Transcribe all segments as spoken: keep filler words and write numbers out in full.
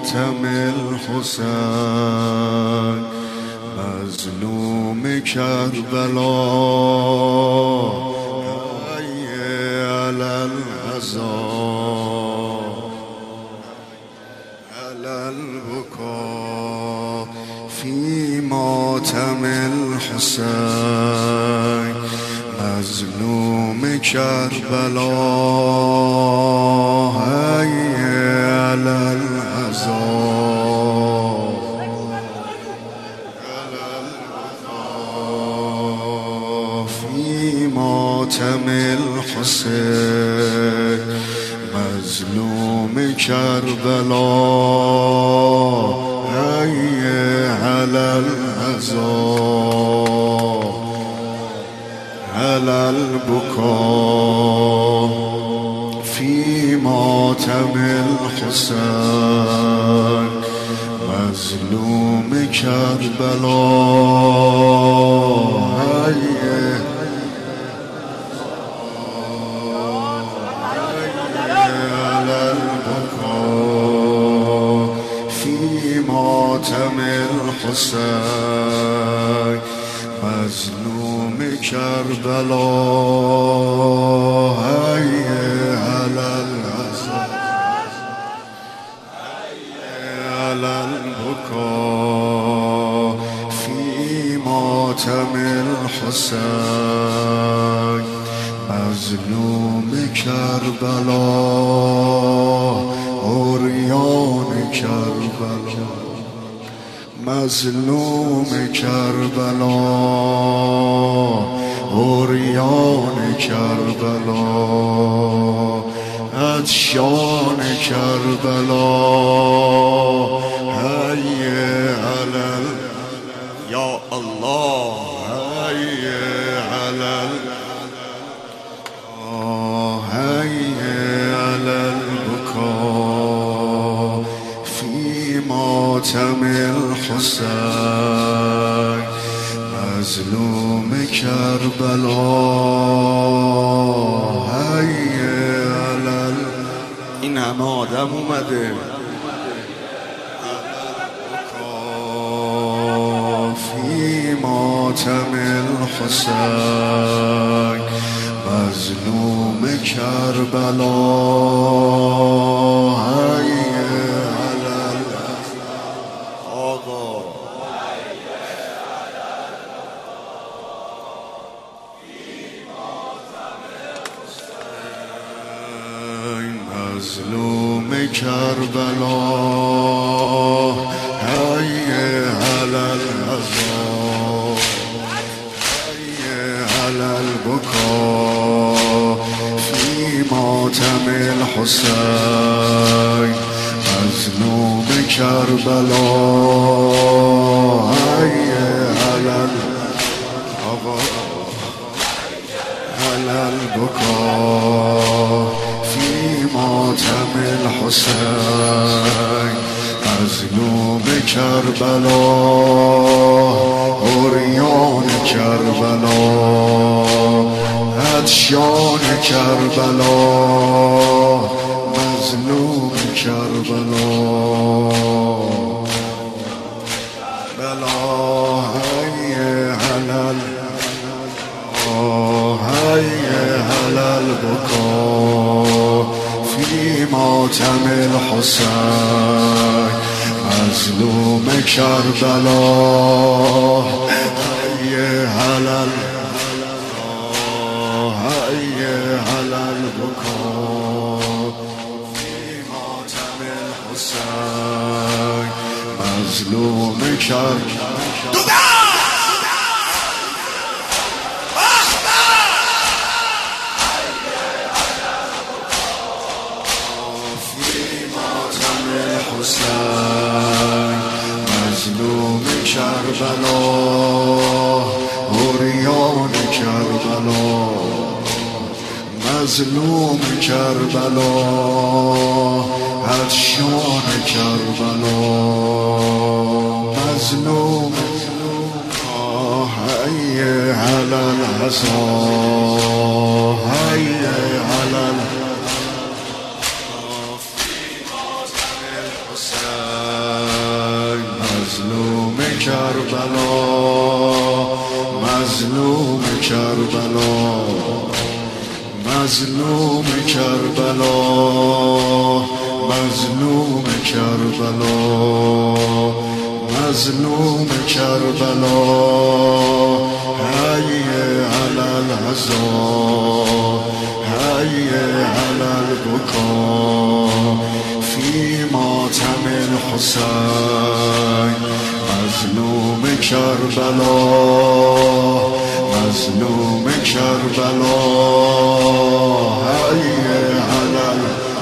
ماتم الحسین مظلوم کربلا ای علی العذاب علی البکا فی ماتم الحسین مظلوم کربلا ای علی العذاب فی ماتم الحسین مظلوم کربلا ای علی العذاب علی البکا فی ماتم الحسین مظلوم کربلا ای علی البکا فی ماتم الحسین مظلوم کربلا ای علی العذاب علی البکا فی ماتم الحسین مظلوم کربلا عریان کربلا مظلوم کربلا عریان کربلا عطشان کربلا حی علی یا الله حی علی حی علی البکا فی ماتم الحسین مظلوم کربلا حی علی. این همه آدم اومده فی ماتم الحسین مظلوم کربلا حی علی آقا مظلوم کربلا حی علی العذاب حی علی البکا فی ماتم الحسین مظلوم کربلا حی علی آقا علی البکا ماتم الحسین مظلوم کربلا عریان کربلا عطشان کربلا مظلوم کربلا بلا حی علی حی علی البکا فی ماتم الحسین مظلوم کربلا حی علی حی علی البکا فی ماتم الحسین مظلوم کربلا مظلوم کربلا عریان کربلا مظلوم کربلا عطشان کربلا مظلوم حی علی العذاب حی علی الحسین کربلا مظلوم کربلا مظلوم کربلا مظلوم کربلا مظلوم کربلا حی علی العزا حی علی البکا فی ماتم الحسین مظلوم کربلا مظلوم کربلا حی علی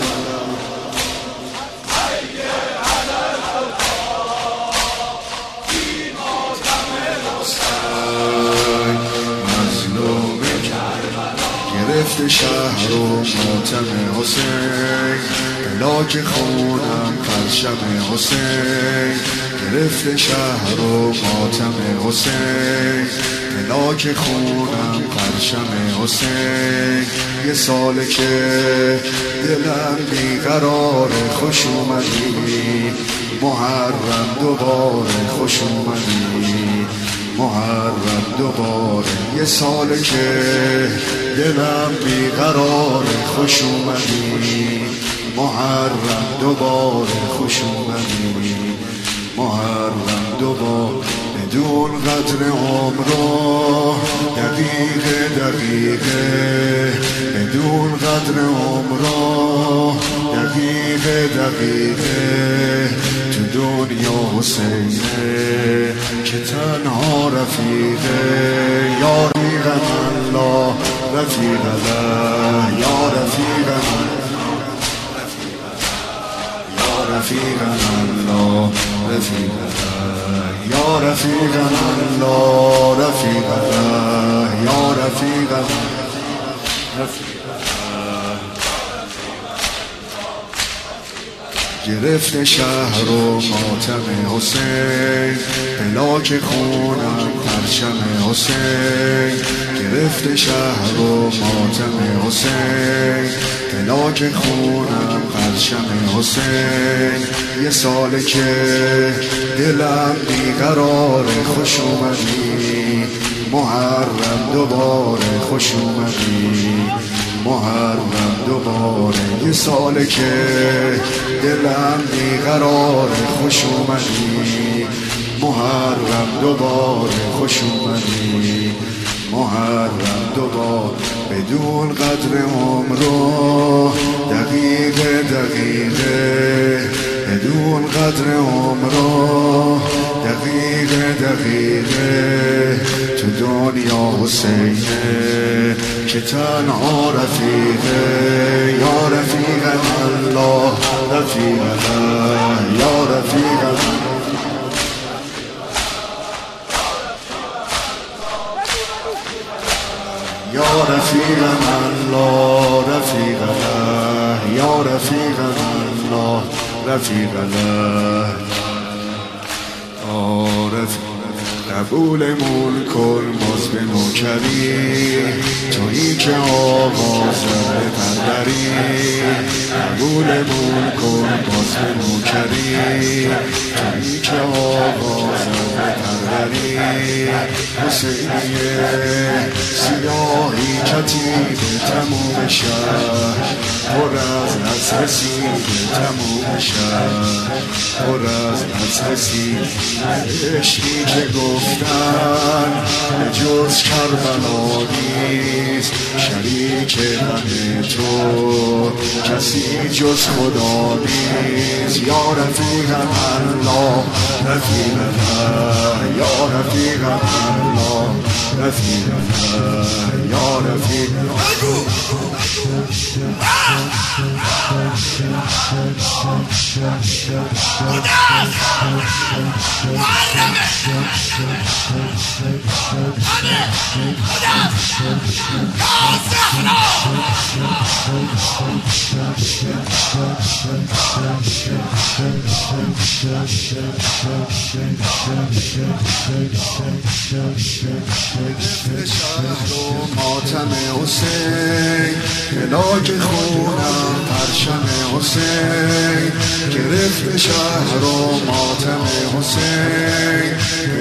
گرفت شهر و ماتم حسین بلاک خونم پرچم حسین گرفت شهر و ماتم حسین بلاک خونم پرچم حسین یه ساله که دلم بیقراره خوش اومدی محرم دوباره خوش اومدی محرم دوباره یه ساله که دلم بیقراره خوش اومدی محرم دوباره خوش اومدی محرم دوباره بدون قدر عمره دقیقه دقیقه بدون قدر عمره دقیقه دقیقه تو دنیا حسینه که تنها رفیقه یا رفیق الله رفیق الله یا رفیق یا رفیق الله رفیق الله یا رفیق الله رفیق الله یا رفیق الله گرفت شهر و ماتم حسین بلاک خونم پرچم حسین گرفت شهر و ماتم حسین بلاک خونم پرچم حسین یه ساله که دلم بیقراره خوش اومدی محرم دوباره خوش اومدی محرم دوباره یه ساله که دلم بیقراره خوش اومدی محرم دوباره خوش اومدی محرم دوباره بدون قدر عمره دقیقه دقیقه بدون قدر عمره دقیقه دقیقه تو دنیا حسینه که تنها رفیقه یا رفیق الله رفیق الله یا رفیق الله یا رفیق الله رفیق الله یا رفیق الله رفیق الله رفیق قبولمون کن باز به نوکری تویی که آواز به پروری قبولمون کن باز به نوکری تویی که آواز به پروری حسینی سیاهی کتیب تموم شهر پر از از رسید تموم شهر پر از از رسید عشقی که گفتن جز کربلا نیست شریک غم تو کسی جز خدا نیست یا رفیق الله رفیق الله یا رفیق الله رفیق الله یا رفیق ماتم حسین بلاک خونم پرچم حسین گرفت شهر و ماتم حسین